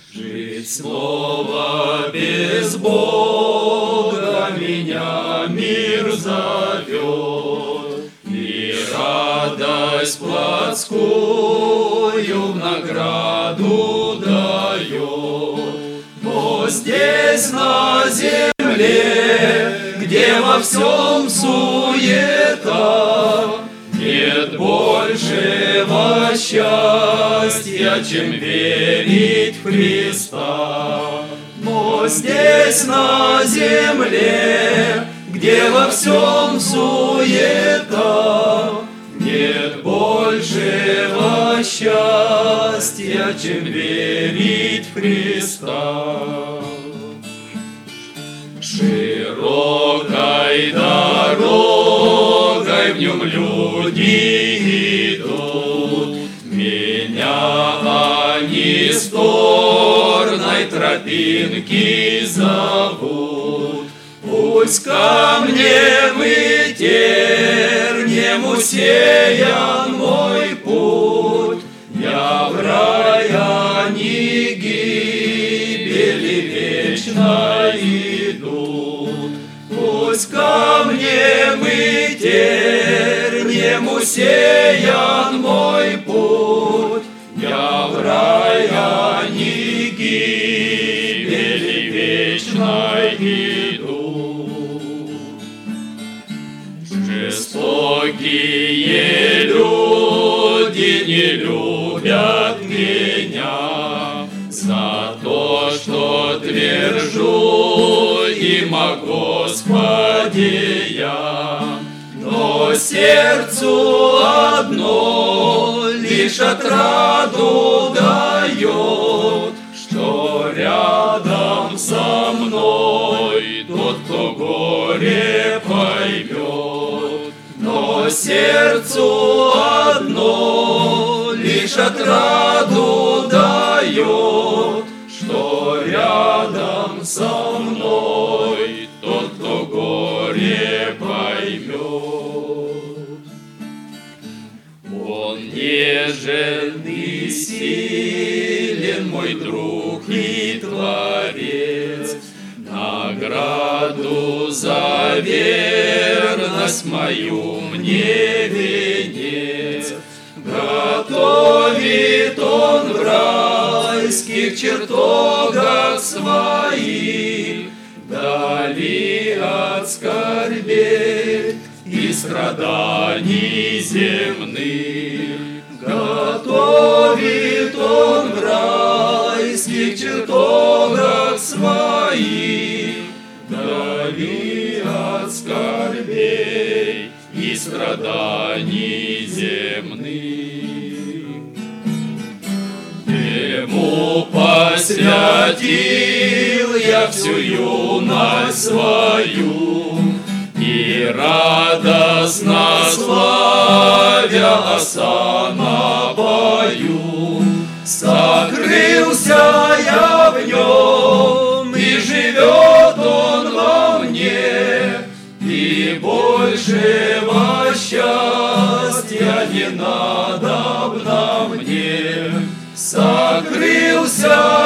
Жить снова без Бога меня мир зовет, и радость плотскую в награду дает. Но здесь на земле, где во всем суета, нет большего счастья, чем верить в Христа. Но здесь на земле, где во всем суета, нет большего счастья, чем верить в Христа. Широкой дорогой в нем люди идут, меня они с торной тропинки зовут. Пусть камнем и тернием усеян мой путь, я в рай, а не гибели вечной идут. Пусть камнем и тернием усеян мой путь, я в рай, а не гибели вечной иду. Жестокие люди не любят меня за то, что твержу им о Господе я. Но сердцу одно лишь отраду дает, что рядом со мной тот, кто горе поймет. Но сердцу одно лишь отраду дает, что рядом со мной тот, кто горе поймет. Он нежен и силен, мой друг и Творец, награду за верность мою мне венец. Готовит он в райских чертогах своих, вдали от скорбей и страданий земных. Готовит он в райских чертогах своих, вдали от скорбей и страданий земных. Ему посвятил я всю юность свою, и радостно славя осана пою. Сокрылся я в нем, и живет он во мне, и большего счастья не надобно мне. Сокрылся